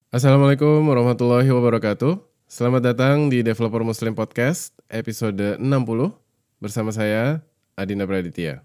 Assalamualaikum warahmatullahi wabarakatuh. Selamat datang di Developer Muslim Podcast episode 60 bersama saya Adinda Praditya.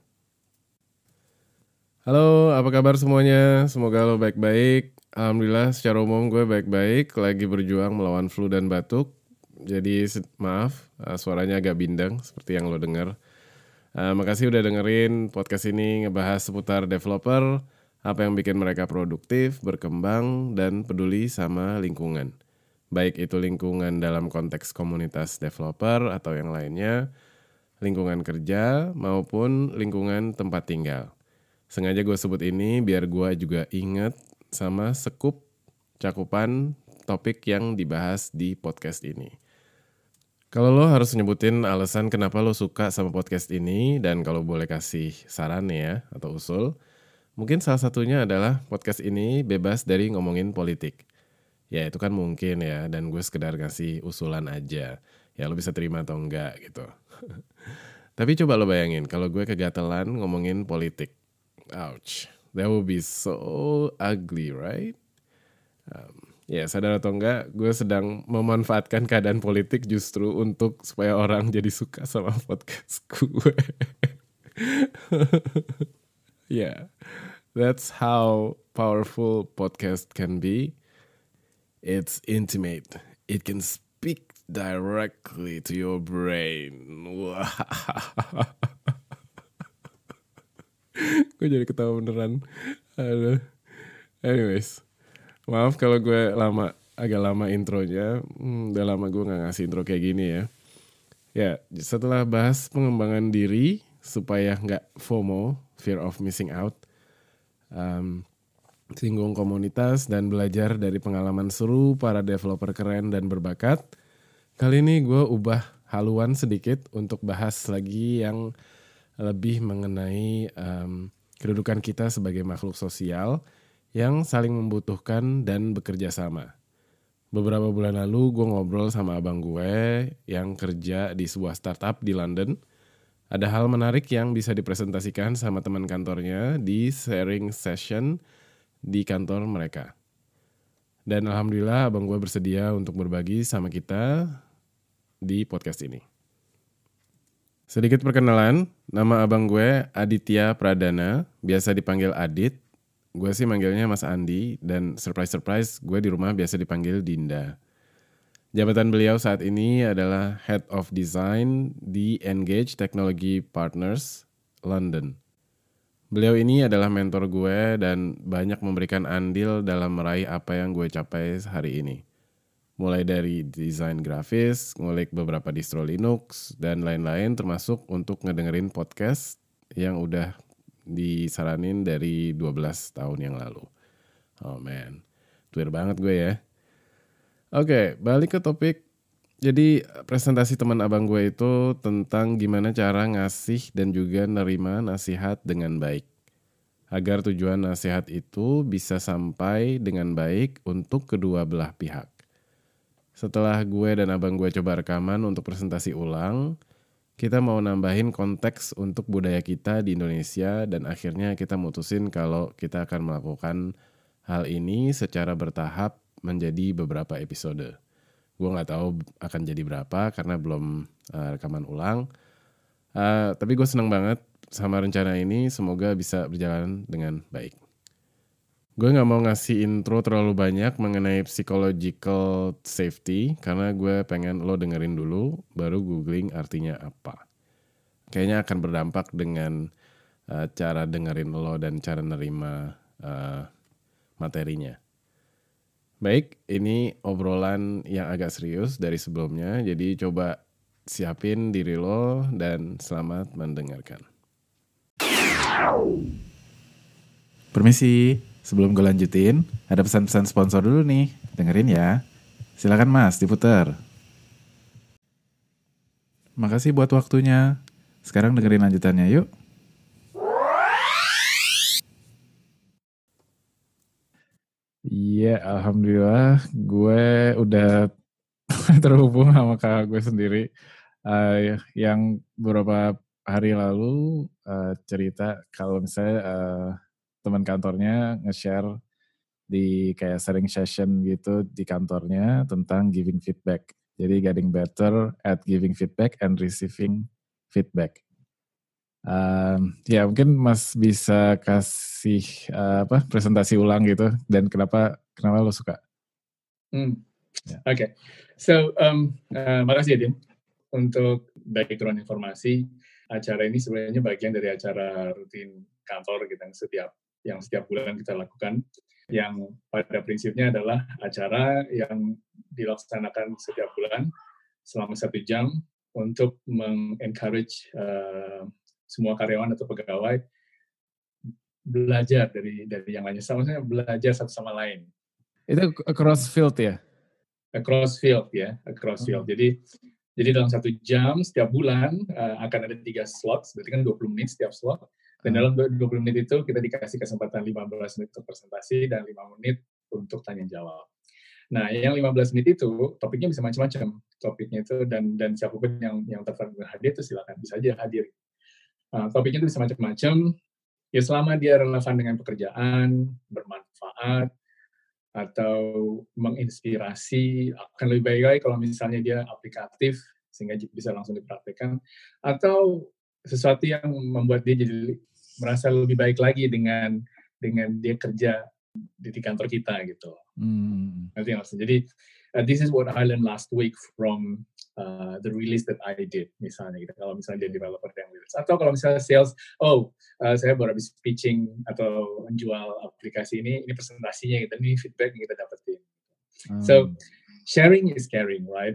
Halo, apa kabar semuanya? Semoga lo baik-baik. Alhamdulillah secara umum gue baik-baik, lagi berjuang melawan flu dan batuk. Jadi maaf, suaranya agak bindeng seperti yang lo dengar. Makasih udah dengerin podcast ini ngebahas seputar developer, apa yang bikin mereka produktif, berkembang, dan peduli sama lingkungan. Baik itu lingkungan dalam konteks komunitas developer atau yang lainnya, lingkungan kerja maupun lingkungan tempat tinggal. Sengaja gue sebut ini biar gue juga inget sama cakupan topik yang dibahas di podcast ini. Kalau lo harus nyebutin alasan kenapa lo suka sama podcast ini dan kalau boleh kasih saran nih ya atau usul, mungkin salah satunya adalah podcast ini bebas dari ngomongin politik. Ya itu kan mungkin ya dan gue sekedar ngasih usulan aja. Ya lo bisa terima atau enggak gitu. Tapi coba lo bayangin kalau gue kegatelan ngomongin politik. Ouch, that would be so ugly, right? Ya sadar atau enggak, gue sedang memanfaatkan keadaan politik justru untuk supaya orang jadi suka sama podcast gue. Yeah, that's how powerful podcast can be. It's intimate. It can speak directly to your brain. Wah, gue jadi ketawa beneran. Aduh. Anyways, maaf kalau gue agak lama intronya. Udah lama gue nggak ngasih intro kayak gini ya. Ya, setelah bahas pengembangan diri supaya nggak FOMO, fear of missing out, singgung komunitas dan belajar dari pengalaman seru para developer keren dan berbakat. Kali ini gue ubah haluan sedikit untuk bahas lagi yang lebih mengenai kedudukan kita sebagai makhluk sosial yang saling membutuhkan dan bekerja sama. Beberapa bulan lalu gue ngobrol sama abang gue yang kerja di sebuah startup di London. Ada hal menarik yang bisa dipresentasikan sama teman kantornya di sharing session di kantor mereka. Dan alhamdulillah abang gue bersedia untuk berbagi sama kita di podcast ini. Sedikit perkenalan, nama abang gue Aditya Pradana, biasa dipanggil Adit. Gue sih manggilnya Mas Andi, dan surprise gue di rumah biasa dipanggil Dinda. Jabatan beliau saat ini adalah Head of Design di Engage Technology Partners, London. Beliau ini adalah mentor gue dan banyak memberikan andil dalam meraih apa yang gue capai hari ini. Mulai dari desain grafis, ngulik beberapa distro Linux, dan lain-lain termasuk untuk ngedengerin podcast yang udah disaranin dari 12 tahun yang lalu. Oh man, tuir banget gue ya. Oke, balik ke topik. Jadi presentasi teman abang gue itu tentang gimana cara ngasih dan juga nerima nasihat dengan baik. Agar tujuan nasihat itu bisa sampai dengan baik untuk kedua belah pihak. Setelah gue dan abang gue coba rekaman untuk presentasi ulang, kita mau nambahin konteks untuk budaya kita di Indonesia dan akhirnya kita mutusin kalau kita akan melakukan hal ini secara bertahap menjadi beberapa episode. Gue nggak tahu akan jadi berapa karena belum rekaman ulang. Tapi gue seneng banget sama rencana ini, semoga bisa berjalan dengan baik. Gue gak mau ngasih intro terlalu banyak mengenai psychological safety karena gue pengen lo dengerin dulu baru googling artinya apa. Kayaknya akan berdampak dengan cara dengerin lo dan cara nerima materinya. Baik, ini obrolan yang agak serius dari sebelumnya, jadi coba siapin diri lo dan selamat mendengarkan. Permisi, sebelum gue lanjutin, ada pesan-pesan sponsor dulu nih. Dengerin ya. Silakan Mas, diputar. Makasih buat waktunya. Sekarang dengerin lanjutannya yuk. Iya, alhamdulillah gue udah terhubung sama kakak gue sendiri yang beberapa hari lalu cerita kalau misalnya teman kantornya nge-share di kayak sharing session gitu di kantornya tentang giving feedback. Jadi getting better at giving feedback and receiving feedback. Ya mungkin Mas bisa kasih presentasi ulang gitu dan kenapa lo suka? Yeah. Oke, so makasih ya Din untuk background informasi. Acara ini sebenarnya bagian dari acara rutin kantor kita yang setiap bulan kita lakukan, yang pada prinsipnya adalah acara yang dilaksanakan setiap bulan selama 1 jam untuk mengencourage semua karyawan atau pegawai belajar dari yang lainnya, sama-sama belajar satu sama lain. Itu across field ya? Across field. Jadi dalam 1 jam setiap bulan akan ada 3 slot, berarti kan 20 menit setiap slot. Dan dalam 20 menit itu kita dikasih kesempatan 15 menit untuk presentasi dan 5 menit untuk tanya jawab. Nah, yang 15 menit itu topiknya bisa macam-macam. Topiknya itu dan siapapun yang tertarik hadir itu silakan bisa aja hadir. Topiknya itu bisa macam-macam. Ya selama dia relevan dengan pekerjaan, bermanfaat, atau menginspirasi, akan lebih baik lagi kalau misalnya dia aplikatif sehingga bisa langsung dipraktekkan, atau sesuatu yang membuat dia jadi merasa lebih baik lagi dengan dia kerja di kantor kita gitu. Nanti langsung. Jadi this is what I learned last week from the release that I did, misalnya gitu. Kalau misalnya dia developer yang release, atau kalau misalnya sales, saya baru habis pitching atau menjual aplikasi ini presentasinya gitu, ini feedback yang kita dapetin. So sharing is caring, right?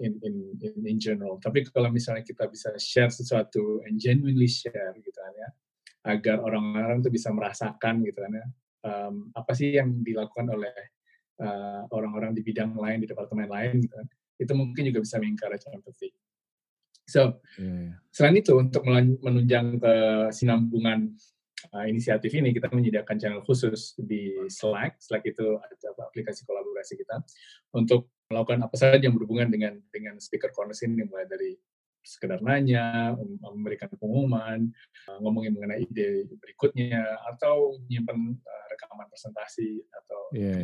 In general. Tapi kalau misalnya kita bisa share sesuatu and genuinely share gitu kan ya, agar orang-orang tuh bisa merasakan gitu kan ya, apa sih yang dilakukan oleh orang-orang di bidang lain, di departemen lain gitu kan, itu mungkin juga bisa mengencourage empathy. So, selain itu untuk menunjang kesinambungan inisiatif ini, kita menyediakan channel khusus di Slack. Slack itu adalah aplikasi kolaborasi kita untuk melakukan apa saja yang berhubungan dengan speaker corners ini, mulai dari sekedar nanya, memberikan pengumuman, ngomongin mengenai ide berikutnya, atau nyimpen rekaman presentasi atau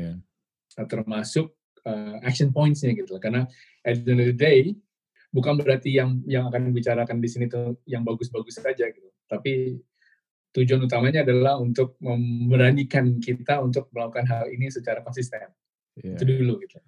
termasuk action points-nya gitu. Karena at the end of the day, bukan berarti yang akan dibicarakan di sini tuh yang bagus-bagus saja gitu. Tapi tujuan utamanya adalah untuk memberanikan kita untuk melakukan hal ini secara konsisten. Itu dulu gitu.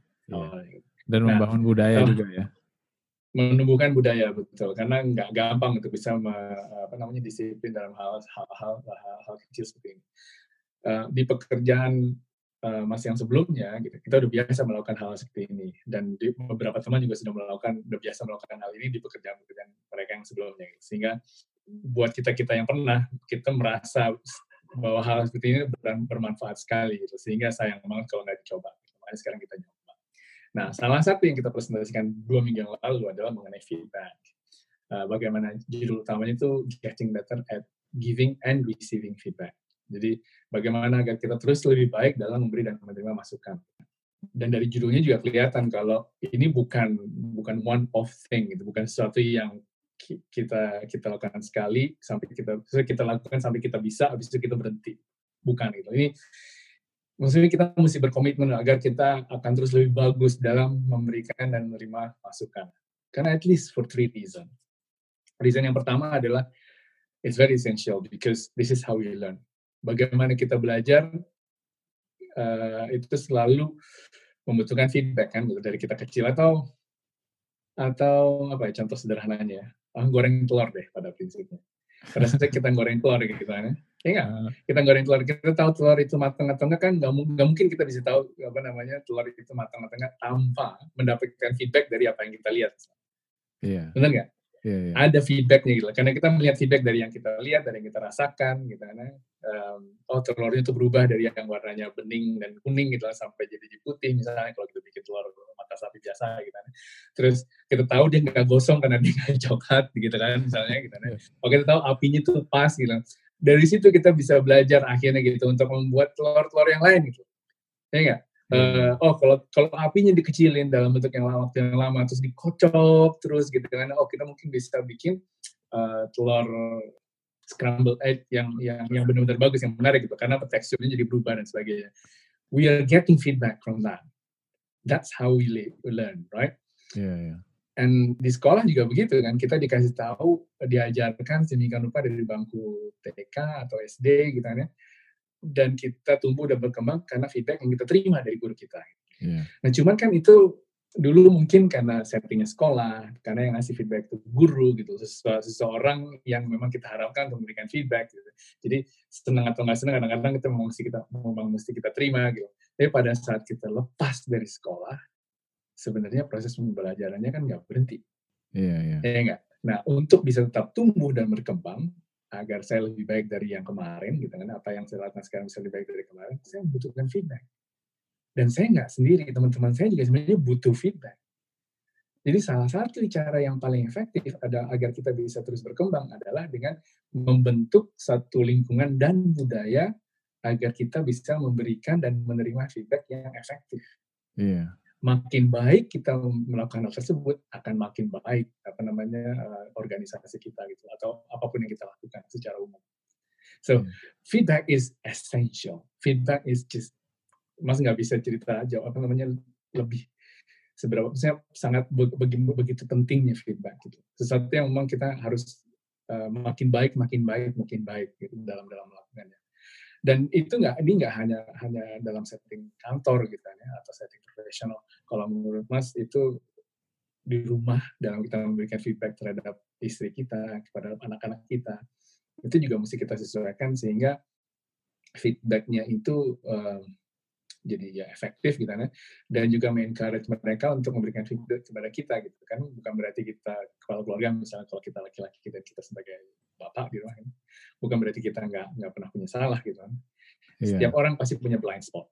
Dan membangun budaya juga ya. Menumbuhkan budaya, betul. Karena nggak gampang untuk bisa disiplin dalam hal kecil seperti ini. Di pekerjaan Mas yang sebelumnya, gitu, kita udah biasa melakukan hal seperti ini. Dan beberapa teman juga sudah biasa melakukan hal ini di pekerjaan mereka yang sebelumnya. Gitu. Sehingga buat kita yang pernah, kita merasa bahwa hal seperti ini bermanfaat sekali. Gitu. Sehingga sayang banget kalau nggak dicoba. Makanya sekarang kita nyoba. Nah, salah satu yang kita presentasikan 2 minggu yang lalu adalah mengenai feedback. Bagaimana judul utamanya itu Getting Better at Giving and Receiving Feedback. Jadi, bagaimana agar kita terus lebih baik dalam memberi dan menerima masukan. Dan dari judulnya juga kelihatan kalau ini bukan one off thing, gitu, bukan sesuatu yang kita lakukan sekali sampai kita lakukan sampai kita bisa, habis itu kita berhenti. Bukan gitu. Ini maksudnya kita mesti berkomitmen agar kita akan terus lebih bagus dalam memberikan dan menerima masukan. Karena at least for 3 reasons. Reason yang pertama adalah it's very essential because this is how we learn. Bagaimana kita belajar itu selalu membutuhkan feedback kan dari kita kecil atau apa ya, contoh sederhananya goreng telur deh pada prinsipnya. Pada saat kita goreng telur gitu kan ya kita goreng telur, kita tahu telur itu matang atau enggak kan nggak mungkin kita bisa tahu telur itu matang atau enggak tanpa mendapatkan feedback dari apa yang kita lihat. Benar nggak? Ada feedbacknya gitu, karena kita melihat feedback dari yang kita lihat, dari yang kita rasakan gitu kan. Telurnya itu berubah dari yang warnanya bening dan kuning gitu sampai jadi putih misalnya kalau kita bikin telur mata sapi biasa gitu kan. Terus kita tahu dia nggak gosong karena dia nggak coklat gitu kan misalnya gitu kan. Kita tahu apinya tuh pas gitu. Dari situ kita bisa belajar akhirnya gitu untuk membuat telur-telur yang lain gitu. Ya nggak? Kalau apinya dikecilin dalam bentuk waktu yang lama terus dikocok terus gitu kan, kita mungkin bisa bikin telur scrambled egg yang benar-benar bagus, yang menarik gitu, karena teksturnya jadi berubah dan sebagainya. we are getting feedback from that. That's how we learn, right? Yeah. And di sekolah juga begitu kan, kita dikasih tahu, diajarkan sedemikian rupa dari bangku TK atau SD gitu kan ya, dan kita tumbuh dan berkembang karena feedback yang kita terima dari guru kita. Yeah. Nah cuman kan itu dulu mungkin karena settingnya sekolah, karena yang ngasih feedback itu guru gitu, seseorang yang memang kita harapkan untuk memberikan feedback gitu. Jadi senang atau nggak senang kadang-kadang kita memang mesti kita terima gitu. Tapi pada saat kita lepas dari sekolah, sebenarnya proses pembelajarannya kan nggak berhenti. Iya. Ya nggak? Nah untuk bisa tetap tumbuh dan berkembang, agar saya lebih baik dari yang kemarin gitu kan, apa yang saya lakukan sekarang bisa lebih baik dari kemarin, saya membutuhkan feedback. Dan saya nggak sendiri, teman-teman saya juga sebenarnya butuh feedback. Jadi salah satu cara yang paling efektif agar kita bisa terus berkembang adalah dengan membentuk satu lingkungan dan budaya agar kita bisa memberikan dan menerima feedback yang efektif. Iya. Makin baik kita melakukan hal tersebut, akan makin baik organisasi kita gitu, atau apapun yang kita lakukan secara umum. So feedback is essential. Feedback is just, Mas nggak bisa cerita aja lebih seberapa saya sangat begitu pentingnya feedback gitu. Sesuatu yang memang kita harus makin baik gitu dalam melakukannya. Dan itu ini nggak hanya dalam setting kantor gitu ya, atau setting profesional. Kalau menurut Mas itu di rumah dalam kita memberikan feedback terhadap istri kita, kepada anak-anak kita, itu juga mesti kita sesuaikan sehingga feedbacknya itu jadi ya efektif gitu kan, dan juga mengencourage mereka untuk memberikan feedback kepada kita gitu kan. Bukan berarti kita kepala keluarga, misalnya kalau kita laki-laki dan kita sebagai bapak di rumah kan, bukan berarti kita nggak pernah punya salah gitu kan. Setiap orang pasti punya blind spot,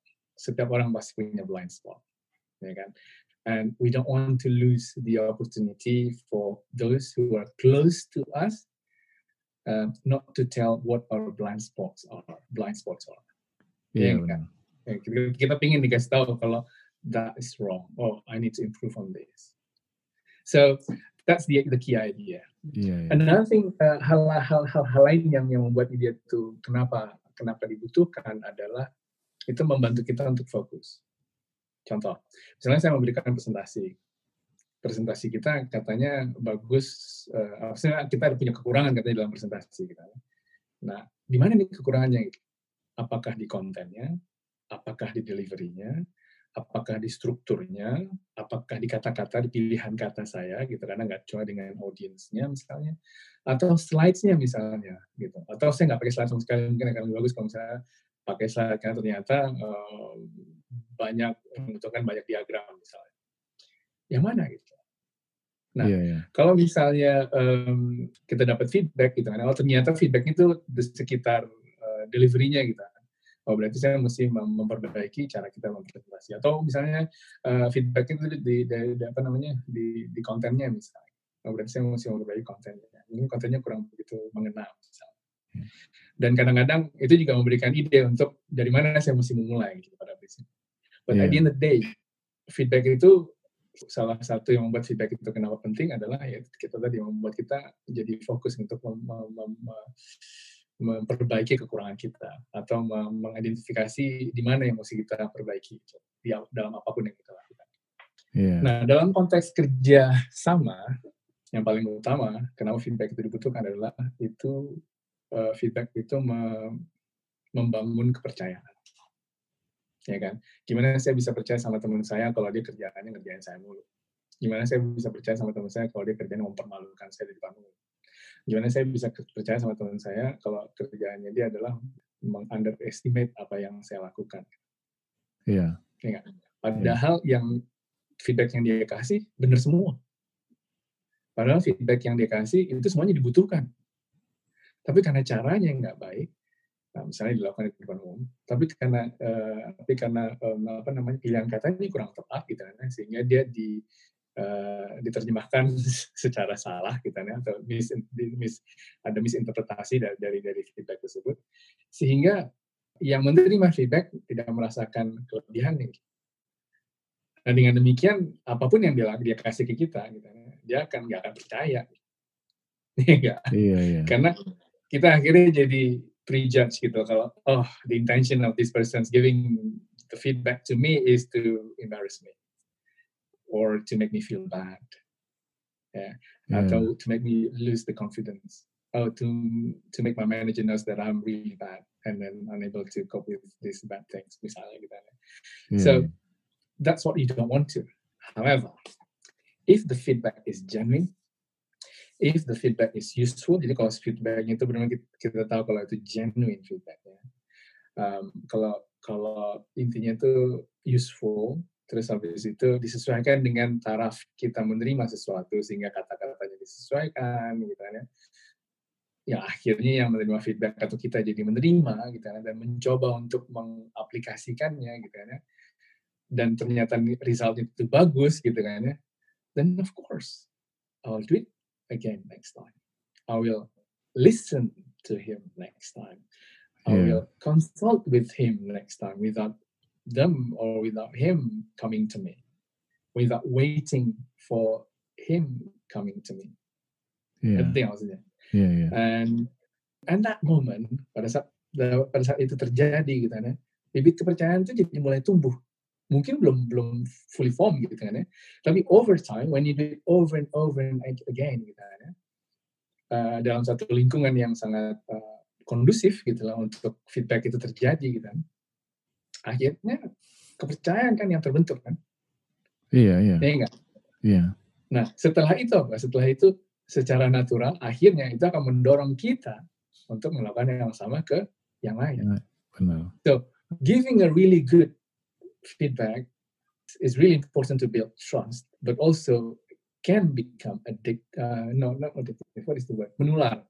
ya kan. And we don't want to lose the opportunity for those who are close to us not to tell what our blind spots are. Iya benar. Kita pingin dikasih tahu kalau that is wrong. Oh, I need to improve on this. So that's the key idea. Yeah. Another thing, hal lain yang membuat ide itu kenapa dibutuhkan adalah itu membantu kita untuk fokus. Contoh, misalnya saya memberikan presentasi kita katanya bagus, maksudnya kita punya kekurangan katanya dalam presentasi kita. Nah, di mana nih kekurangannya? Apakah di kontennya? Apakah di delivery-nya, apakah di strukturnya, apakah di kata-kata, di pilihan kata saya, gitu, karena nggak cuma dengan audiensnya misalnya, atau slides-nya misalnya, gitu. Atau saya nggak pakai slide sama sekali, mungkin akan lebih bagus kalau misalnya pakai slide, karena ternyata membutuhkan banyak diagram misalnya. Yang mana gitu? Nah, kalau misalnya kita dapat feedback gitu kan, ternyata feedback itu di sekitar delivery-nya gitu. Oh, berarti saya mesti memperbaiki cara kita mempresentasi. Atau misalnya feedback itu di kontennya misalnya. Oh, berarti saya mesti memperbaiki kontennya. Ini kontennya kurang begitu mengena misalnya. Dan kadang-kadang itu juga memberikan ide untuk dari mana saya mesti memulai gitu pada prinsip. But at the end of the day, feedback itu salah satu yang membuat feedback itu kenapa penting adalah ya kita tadi membuat kita jadi fokus untuk memperbaiki kekurangan kita atau mengidentifikasi di mana yang mesti kita perbaiki dalam apapun yang kita lakukan. Nah, dalam konteks kerja sama, yang paling utama kenapa feedback itu dibutuhkan adalah itu feedback itu membangun kepercayaan. Ya kan? Gimana saya bisa percaya sama teman saya kalau dia kerjaannya ngerjain saya mulu? Gimana saya bisa percaya sama teman saya kalau dia kerjanya mempermalukan saya di depan umum? Gimana saya bisa percaya sama teman saya kalau kerjaannya dia adalah meng-underestimate apa yang saya lakukan? Iya. Ya, padahal yang feedback yang dia kasih benar semua. Padahal feedback yang dia kasih itu semuanya dibutuhkan. Tapi karena caranya yang nggak baik, misalnya dilakukan di depan umum, tapi karena pilihan katanya ini kurang tepat gitu kan, sehingga dia diterjemahkan secara salah gitu kan, atau ada misinterpretasi dari feedback tersebut, sehingga yang menerima feedback tidak merasakan kelebihan nih. Nah, dengan demikian apapun yang dia kasih ke kita gitu, dia nggak akan percaya. Iya. Karena kita akhirnya jadi prejudge gitu, kalau the intention of this person is giving the feedback to me is to embarrass me or to make me feel bad, atau to make me lose the confidence, or to make my manager knows that I'm really bad and then unable to cope with these bad things, misalnya gitu. So that's what you don't want to. However, if the feedback is genuine, if the feedback is useful, jadi kalau feedbacknya itu benar-benar kita tahu kalau itu genuine feedbacknya. Kalau intinya itu useful, terus habis itu disesuaikan dengan taraf kita menerima sesuatu sehingga kata-katanya disesuaikan, gitu kan ya. Ya akhirnya yang menerima feedback atau kita jadi menerima, gitu kan, dan mencoba untuk mengaplikasikannya, gitu kan ya. Dan ternyata result itu bagus, gitu kan ya. Then of course I'll do it again next time. I will listen to him next time. I will consult with him next time without them or without him coming to me, without waiting for him coming to me. Itu yang maksudnya. And that moment, pada saat itu terjadi gitu kan ya, bibit kepercayaan itu jadi mulai tumbuh. Mungkin belum fully form gitu kan ya, tapi over time when you do it over and over and again gitu kan ya, dalam satu lingkungan yang sangat kondusif gitu lah untuk feedback itu terjadi gitu kan, akhirnya kepercayaan kan yang terbentuk kan. Iya enggak? Iya. Nah setelah itu secara natural akhirnya itu akan mendorong kita untuk melakukan yang sama ke yang lain. Benar. So giving a really good feedback is really important to build trust, but also can become not addictive. What is the word? Menular.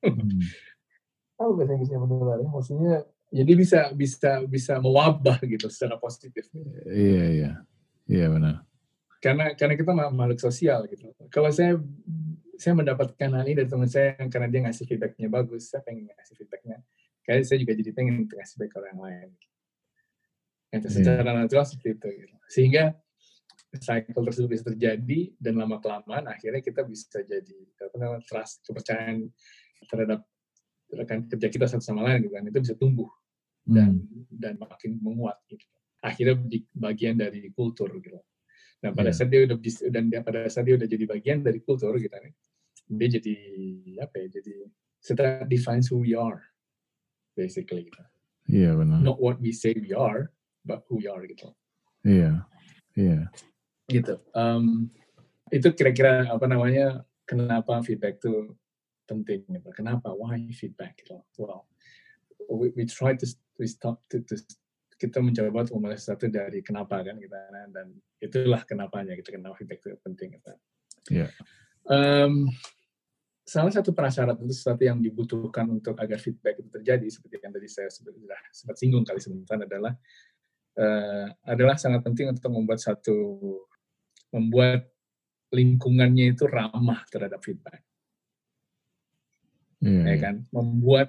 Apa bahasa Inggrisnya menular? Maksudnya jadi bisa mewabah gitu secara positif. Iya benar. Karena kita makhluk sosial gitu. Kalau saya mendapatkan hal ini dari teman saya karena dia ngasih feedbacknya bagus, saya pengen ngasih feedbacknya. Kayaknya saya juga jadi pengen ngasih feedback ke orang lain. Itu secara natural seperti itu. Gitu. Sehingga cycle tersebut bisa terjadi dan lama kelamaan akhirnya kita bisa jadi trust, kepercayaan terhadap rekan kerja kita satu sama lain gitu kan, itu bisa tumbuh dan makin menguat gitu. Akhirnya di bagian dari kultur gitu. Nah pada saat dia udah jadi bagian dari kultur gitu kan, dia jadi jadi start defines who we are basically gitu. Iya benar. Not what we say we are, but who we are gitu. Iya. Gitu. Itu kira-kira kenapa feedback itu penting gitu. Kenapa? Why feedback gitu. Well, we try to kita mencoba untuk memulai sesuatu dari kenapa kan kita, dan itulah kenapanya gitu, kenapa feedback itu penting gitu. Iya. Salah satu prasyarat itu sesuatu yang dibutuhkan untuk agar feedback itu terjadi seperti yang tadi saya sempat singgung kali sebentar adalah sangat penting untuk membuat lingkungannya itu ramah terhadap feedback. Ya kan, membuat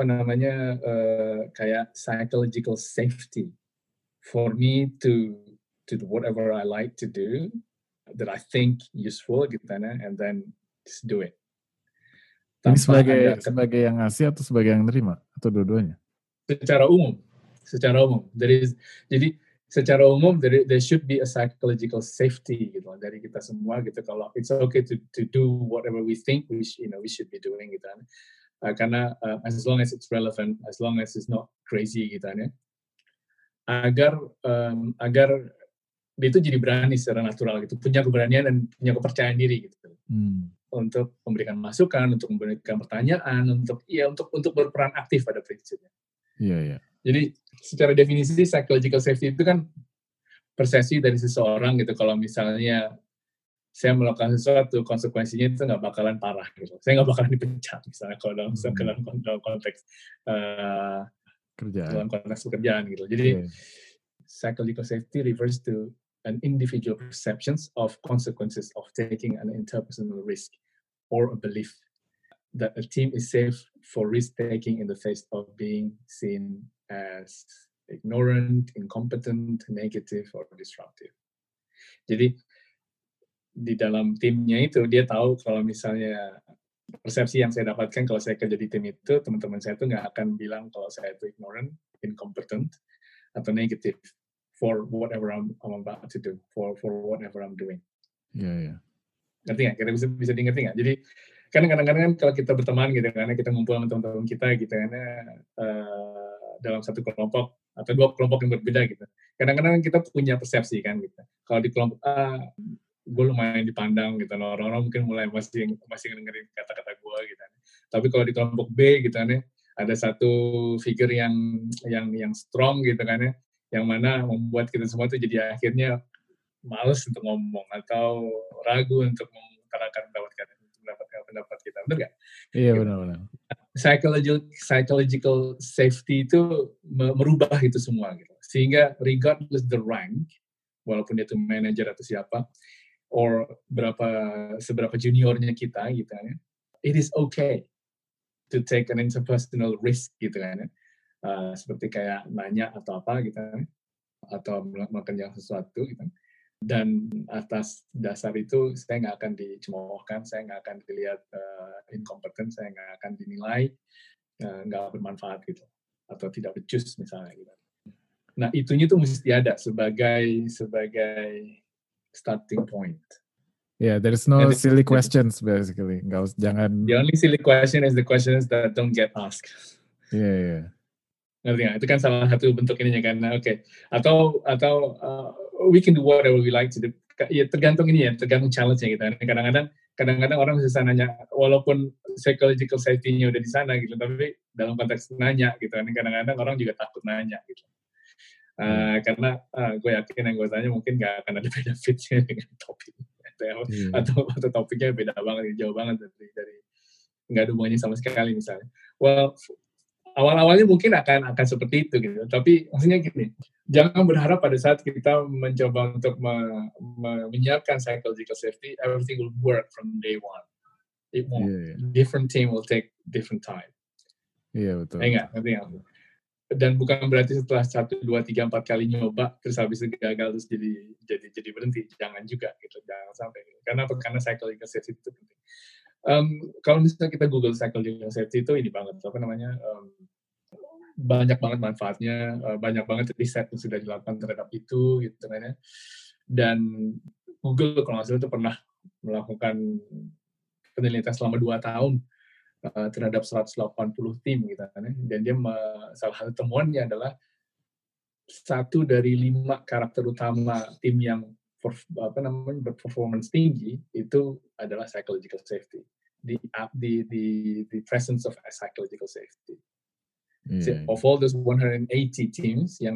kayak psychological safety for me to do whatever I like to do that I think useful gitu kan, and then just do it. Ini sebagai yang ngasih atau sebagai yang nerima atau dua-duanya? Secara umum. Jadi secara umum there should be a psychological safety gitu dari kita semua gitu, kalau it's okay to do whatever we think we should be doing gitu kan. Karena as long as it's relevant, as long as it's not crazy gitu kan ya. Agar dia itu jadi berani secara natural gitu, punya keberanian dan punya kepercayaan diri gitu. Untuk memberikan masukan, untuk memberikan pertanyaan, untuk berperan aktif pada prinsipnya. Iya. Jadi secara definisi psychological safety itu kan persepsi dari seseorang gitu, kalau misalnya saya melakukan sesuatu, konsekuensinya itu nggak bakalan parah gitu. Saya nggak bakalan dipecat misalnya kalau dalam konteks kerjaan. Dalam konteks pekerjaan gitu. Jadi psychological safety refers to an individual perceptions of consequences of taking an interpersonal risk or a belief that a team is safe for risk-taking in the face of being seen as ignorant, incompetent, negative, or disruptive. Jadi di dalam timnya itu dia tahu kalau misalnya persepsi yang saya dapatkan kalau saya kerja di tim itu, teman-teman saya itu nggak akan bilang kalau saya itu ignorant, incompetent, atau negatif. for whatever I'm about to do, for whatever I'm doing. Iya. Ngerti nggak? Kita bisa diingerti nggak? Jadi kadang-kadang kan kalau kita berteman gitu kan, kita ngumpul sama teman-teman kita gitu kan, dalam satu kelompok atau dua kelompok yang berbeda gitu. Kadang-kadang kita punya persepsi kan gitu. Kalau di kelompok A, gue lumayan dipandang gitu, orang-orang mungkin mulai masih dengerin kata-kata gue gitu kan. Tapi kalau di kelompok B gitu kan, ada satu figure yang strong gitu kan, yang mana membuat kita semua tuh jadi akhirnya males untuk ngomong atau ragu untuk mengutarakan pendapat kita, benar nggak? Iya, Gitu. benar. Psychological safety itu merubah itu semua gitu. Sehingga regardless the rank, walaupun dia itu manager atau siapa, or seberapa juniornya kita gitu kan, it is okay to take an interpersonal risk gitu kan, seperti kayak nanya atau apa gitu kan, atau melakukan sesuatu gitu. Dan atas dasar itu saya nggak akan dicemoohkan, saya nggak akan dilihat inkompeten, saya nggak akan dinilai nggak bermanfaat gitu, atau tidak becus misalnya gitu. Nah itunya tuh mesti ada sebagai starting point. Yeah, there's no silly questions basically. Jangan. The only silly question is the questions that don't get asked. Yeah. Ngerti nggak? Itu kan salah satu bentuk ininya kan. Oke. Atau we can do whatever we like to do. Ya tergantung challenge-nya gitu. Kadang-kadang orang bisa nanya, walaupun psychological safety-nya udah di sana gitu, tapi dalam konteks nanya gitu kan, kadang-kadang orang juga takut nanya gitu. Karena gue yakin yang gue tanya mungkin nggak akan ada benefit-nya dengan topik atau topiknya beda banget, jauh banget dari nggak ada hubungannya sama sekali misalnya. Well, awal-awalnya mungkin akan seperti itu gitu, tapi maksudnya gini, jangan berharap pada saat kita mencoba untuk menyiapkan psychological safety, everything will work from day one. It won't. Different team will take different time. Iya, betul. Ngerti nggak? Dan bukan berarti setelah 1, 2, 3, 4 kali nyoba terus habis itu gagal terus jadi berhenti, jangan juga gitu, jangan sampai gitu. Karena psychological safety itu penting. Kalau misalnya kita Google psychological safety itu ini banget, banyak banget manfaatnya, banyak banget riset yang sudah dilakukan terhadap itu gitu kan ya. Dan Google kalau nggak salah itu pernah melakukan penelitian selama 2 tahun terhadap 180 tim gitu kan ya. Dan dia salah satu temuannya adalah 1 dari 5 karakter utama tim yang berperformance tinggi itu adalah psychological safety. The presence of psychological safety. So, of all those 180 teams yang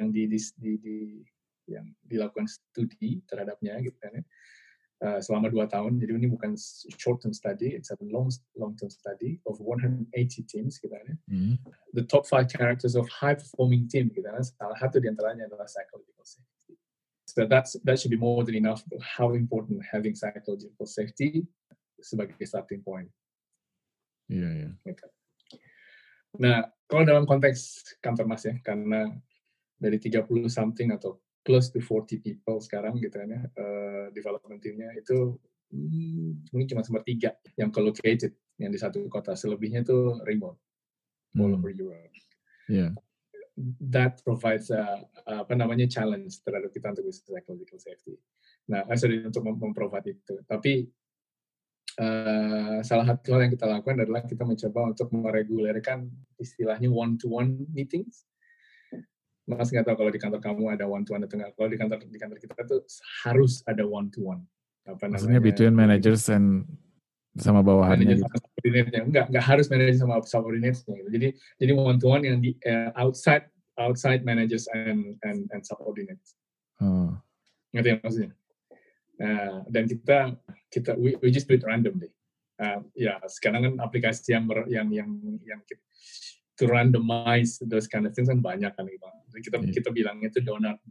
dilakukan studi terhadapnya gitu kan ya, selama 2 tahun. Jadi ini bukan short term study, it's a long term study of 180 teams gitu kan ya. The top 5 characters of high performing team gitu kan, salah satu di antaranya adalah psychological safety. So that should be more than enough of how important having psychological safety sebagai starting point. Iya. Gitu. Nah, kalau dalam konteks kantor Mas ya, karena dari 30 something atau close to 40 people sekarang gitu kan ya, development teamnya itu mungkin cuma 3 yang co-located, yang di satu kota, selebihnya itu remote, all over Europe. Yeah. That provides challenge terhadap kita untuk bisa psychological safety. Nah, untuk memprovide itu. Tapi salah satu hal yang kita lakukan adalah kita mencoba untuk meregulerkan istilahnya one-to-one meetings. Mas nggak tahu kalau di kantor kamu ada one-to-one atau nggak. Kalau di kantor kita tuh harus ada one-to-one. Maksudnya between managers and sama bawahannya gitu. Sama subordinate-nya. Nggak harus manager sama subordinate-nya gitu. Jadi one-to-one yang di outside managers and subordinates. Ngerti ya maksudnya? Dan kita we just do it randomly. Ya sekarang kan aplikasi yang to randomize those kind of things kan banyak kan gitu. Kita bilangnya itu donut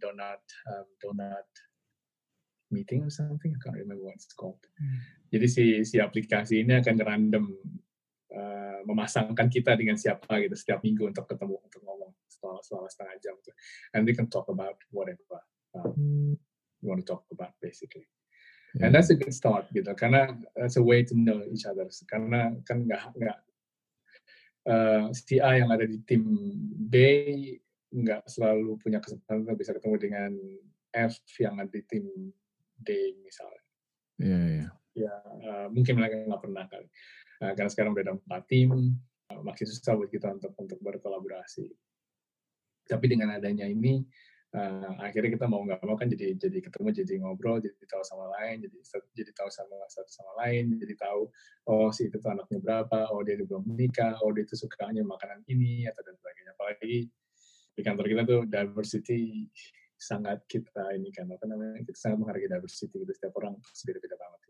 meeting or something, I can't remember what it's called. Jadi si aplikasi ini akan random memasangkan kita dengan siapa gitu setiap minggu untuk ketemu, untuk ngomong selama setengah jam gitu. And we can talk about whatever you want to talk about basically. And that's a good start gitu, karena that's a way to know each other. Karena kan nggak si A yang ada di tim B nggak selalu punya kesempatan untuk bisa ketemu dengan F yang ada di tim D misalnya. Ya mungkin mereka nggak pernah kali. Karena sekarang udah ada 4 tim, makin susah buat kita untuk berkolaborasi. Tapi dengan adanya ini, akhirnya kita mau nggak mau kan jadi ketemu, jadi ngobrol, jadi tahu sama lain, jadi tahu sama satu sama lain, jadi tahu oh si itu tuh anaknya berapa, oh dia belum menikah, oh dia itu sukanya makanan ini atau dan sebagainya. Apalagi di kantor kita tuh diversity sangat kita ini kan apa namanya, kita sangat menghargai diversity gitu, setiap orang beda-beda banget.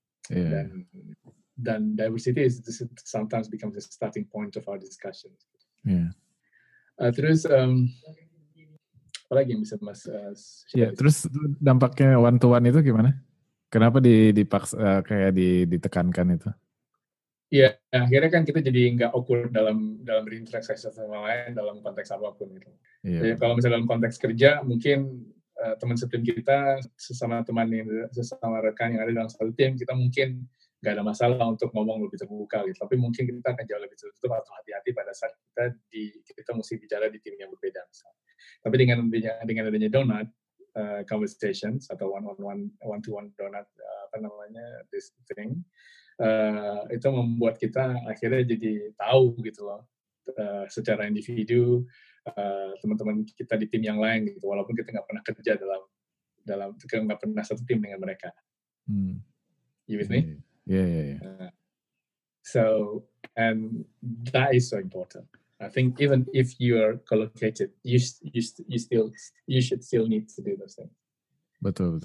Dan diversity is sometimes becomes the starting point of our discussions. Terus apa lagi yang bisa Mas terus dampaknya one to one itu gimana? Kenapa dipaksa kayak ditekankan itu? Ya, akhirnya kan kita jadi nggak awkward dalam berinteraksi sama lain dalam konteks apapun gitu. Jadi kalau misalnya dalam konteks kerja, mungkin teman setim kita sesama rekan yang ada dalam satu tim, kita mungkin nggak ada masalah untuk ngomong lebih terbuka gitu. Tapi mungkin kita akan jauh lebih tertutup atau hati-hati pada saat kita mesti bicara di tim yang berbeda misalnya. Tapi dengan adanya donut conversations atau one to one donut this thing, itu membuat kita akhirnya jadi tahu gitu loh secara individu teman-teman kita di tim yang lain gitu, walaupun kita nggak pernah kerja nggak pernah satu tim dengan mereka. You with me? Yeah. So, and that is so important. I think even if you are collocated, you should still need to do those things. Betul.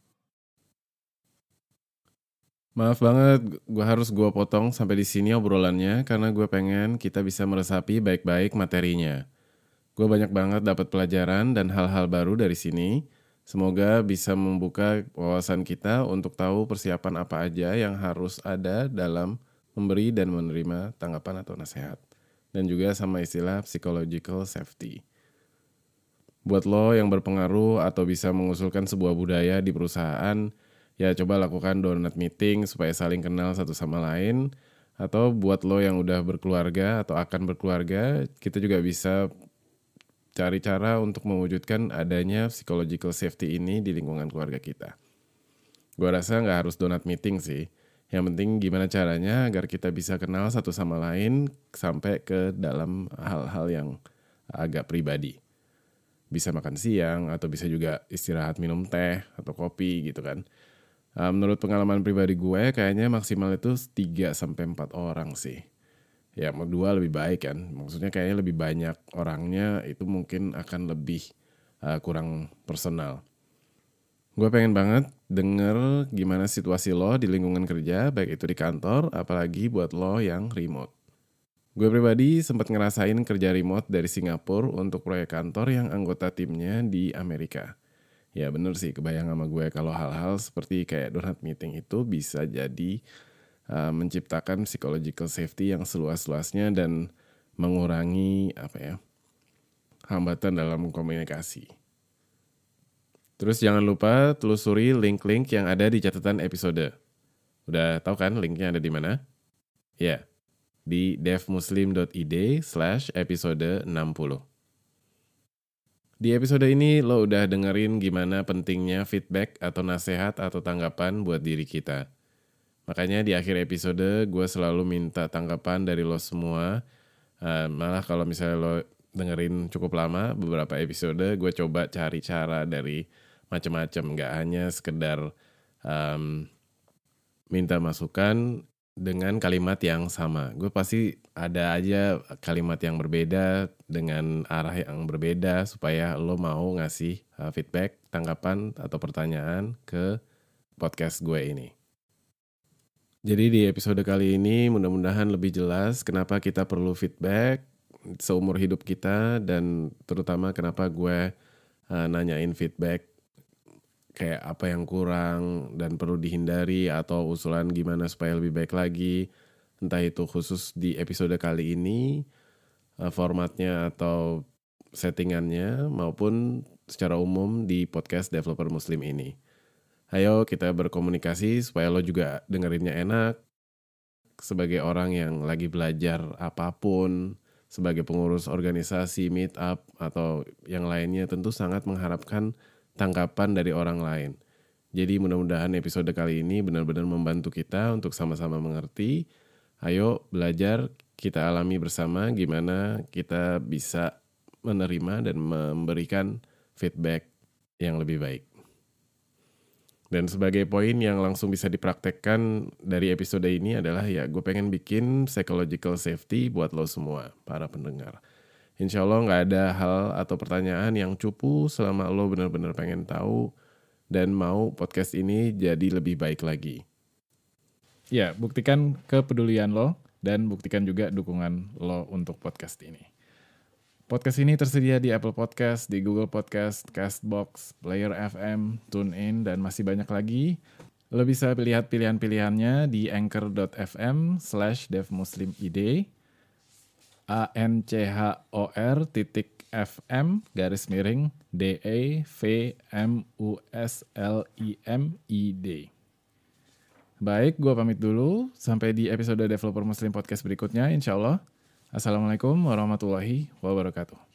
Maaf banget, harus gue potong sampai di sini obrolannya karena gue pengen kita bisa meresapi baik-baik materinya. Gue banyak banget dapat pelajaran dan hal-hal baru dari sini. Semoga bisa membuka wawasan kita untuk tahu persiapan apa aja yang harus ada dalam memberi dan menerima tanggapan atau nasihat. Dan juga sama istilah psychological safety. Buat lo yang berpengaruh atau bisa mengusulkan sebuah budaya di perusahaan, ya coba lakukan donut meeting supaya saling kenal satu sama lain. Atau buat lo yang udah berkeluarga atau akan berkeluarga, kita juga bisa cari cara untuk mewujudkan adanya psychological safety ini di lingkungan keluarga kita. Gue rasa nggak harus donut meeting sih. Yang penting gimana caranya agar kita bisa kenal satu sama lain sampai ke dalam hal-hal yang agak pribadi. Bisa makan siang atau bisa juga istirahat minum teh atau kopi gitu kan. Menurut pengalaman pribadi gue kayaknya maksimal itu 3-4 orang sih. Ya 2 lebih baik kan. Maksudnya kayaknya lebih banyak orangnya itu mungkin akan lebih kurang personal. Gue pengen banget denger gimana situasi lo di lingkungan kerja, baik itu di kantor, apalagi buat lo yang remote. Gue pribadi sempat ngerasain kerja remote dari Singapura untuk proyek kantor yang anggota timnya di Amerika. Ya bener sih, kebayang sama gue kalau hal-hal seperti kayak donut meeting itu bisa jadi menciptakan psychological safety yang seluas-luasnya dan mengurangi hambatan dalam komunikasi. Terus jangan lupa telusuri link-link yang ada di catatan episode. Udah tahu kan linknya ada di mana? Ya, di devmuslim.id/episode 60. Di episode ini lo udah dengerin gimana pentingnya feedback atau nasihat atau tanggapan buat diri kita. Makanya di akhir episode gue selalu minta tanggapan dari lo semua. Malah kalau misalnya lo dengerin cukup lama, beberapa episode gue coba cari cara dari macam-macam. Gak hanya sekedar minta masukan dengan kalimat yang sama. Gue pasti ada aja kalimat yang berbeda dengan arah yang berbeda supaya lo mau ngasih feedback, tanggapan, atau pertanyaan ke podcast gue ini. Jadi di episode kali ini mudah-mudahan lebih jelas kenapa kita perlu feedback seumur hidup kita dan terutama kenapa gue nanyain feedback kayak apa yang kurang dan perlu dihindari atau usulan gimana supaya lebih baik lagi. Entah itu khusus di episode kali ini, formatnya atau settingannya maupun secara umum di podcast Developer Muslim ini. Ayo kita berkomunikasi supaya lo juga dengerinnya enak. Sebagai orang yang lagi belajar apapun, sebagai pengurus organisasi, meet up, atau yang lainnya tentu sangat mengharapkan tanggapan dari orang lain. Jadi mudah-mudahan episode kali ini benar-benar membantu kita untuk sama-sama mengerti. Ayo belajar, kita alami bersama gimana kita bisa menerima dan memberikan feedback yang lebih baik. Dan sebagai poin yang langsung bisa dipraktekkan dari episode ini adalah ya gue pengen bikin psychological safety buat lo semua, para pendengar. Insya Allah gak ada hal atau pertanyaan yang cupu selama lo benar-benar pengen tahu dan mau podcast ini jadi lebih baik lagi. Ya, buktikan kepedulian lo dan buktikan juga dukungan lo untuk podcast ini. Podcast ini tersedia di Apple Podcast, di Google Podcast, Castbox, Player FM, TuneIn, dan masih banyak lagi. Lo bisa lihat pilihan-pilihannya di anchor.fm/devmuslimid, anchor.fm/devmuslimid. Baik, gue pamit dulu. Sampai di episode Developer Muslim Podcast berikutnya, insya Allah. Assalamualaikum warahmatullahi wabarakatuh.